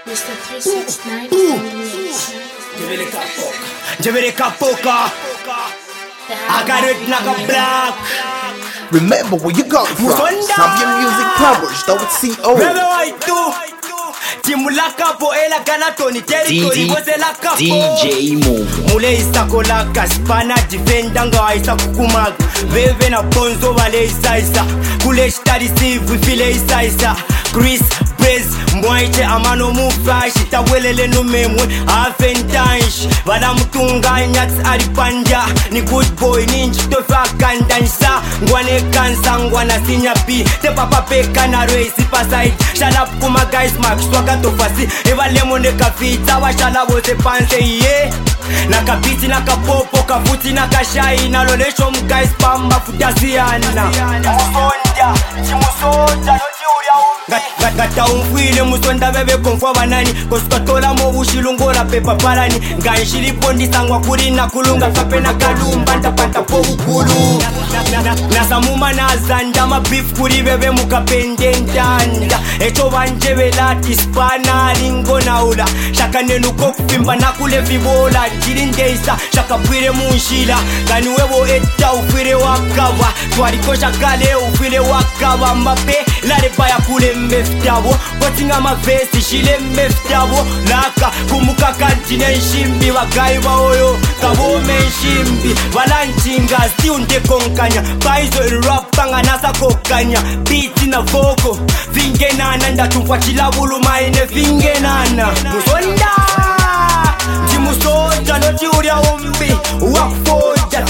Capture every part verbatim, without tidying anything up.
Mister three six nine Jevereka Poka Jevereka Poka I got it like a black. Remember where you got it from. Zambia Music Powers, though it's C O. D J Mo Mule isako laka spana defenda nga isa kukumaga Veve na bonzo vale isa isa Kule shitari sivu file isa isa Chris Bez Mwaite amano muflash Itawelele numemwe Afentansh Vada mutunga nyats aripanja Ni good boy ninji tofa kandansa Ngwane kansa ngwana sinya pi Te papa peka na reisi pasait Shut up kuma guys max Swaka tofasi Eva lemone kafita Washala wose panse ye Naka biti naka popo Kafuti naka shai Nalolesho mguys pamba futasiana Musonja Chimusonja Noti uria umbi Gata umfwile musonda bebe konfwa banani Koskatola mo ushilungola pepa parani Ganshili pondi sangwa kuri na kulunga Kape na kalumba Ntapanta po ukulu Nasa muma na zanda Ma beef kuri bebe mukapende ntanda Echo banjebe lati spana Lingo na ula Shaka nenu kokufimba na kule vibola Jirindeisa Shaka pwire munshila Gani webo eta ufire wakava Twariko shakale ufire wakava Mape lare baya kule mmeftabo Kotinga mavesti shile mmeftabo Laka kumuka kantine nshimbi Wagai waoyo kabome nshimbi Valanchinga stiunde konkanya Paizo irapanga nasa kokanya Biti na voko Vinge nana ndatumfwa chilabulu maine vinge nana Musonda Jimusoja noti uria umbi Wakufoja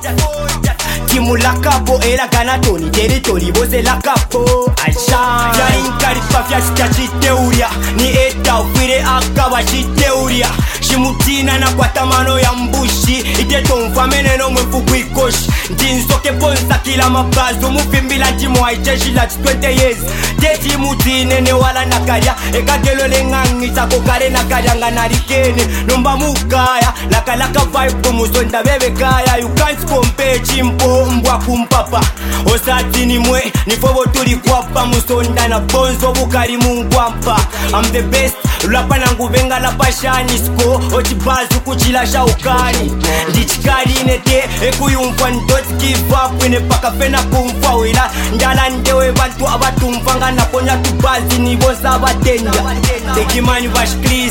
Timu lakapo era ganatoni Territory boze lakapo Aisha Jainkari pafya sita chiteuria Ni eta ufire akawa chiteuria Shimutina na kwa tamano ya mbushi Iteto mfamene no mwefu kuikoshi Ndinsoke ponsa kila mabazo Mufimbila jimu haicheshi lati twenty years Teti mutine ne wala nakaria Eka gelo le ngangi Sako kare nakaria nga narikene Nomba mukaya Laka laka vibe kumusonda bebe kaya You can't compare chimpo mbwa kumpapa Osati ni mwe Nifobo tuli kwapa Musonda na bonzo bukari mungwampa I'm the best Lapa nangu venga la pashani Sko ochibazu kuchila shaukani Ndichikari nete Ekuyumfa ndoti give up Wene paka fena kumfa wila Ndala ndewe bantu abatumfanga Naponya tubazi nibosa batenda Tekimani bash Chris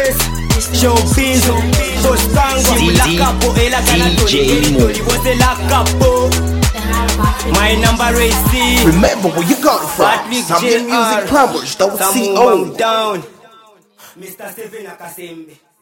Showbiz Toskangwa Mulakapo Ela kanatoni Liboze lakapo My number is C. Remember where you got it from. Zambia Music Powers, though it's C O. Down Mister Seven Akasembe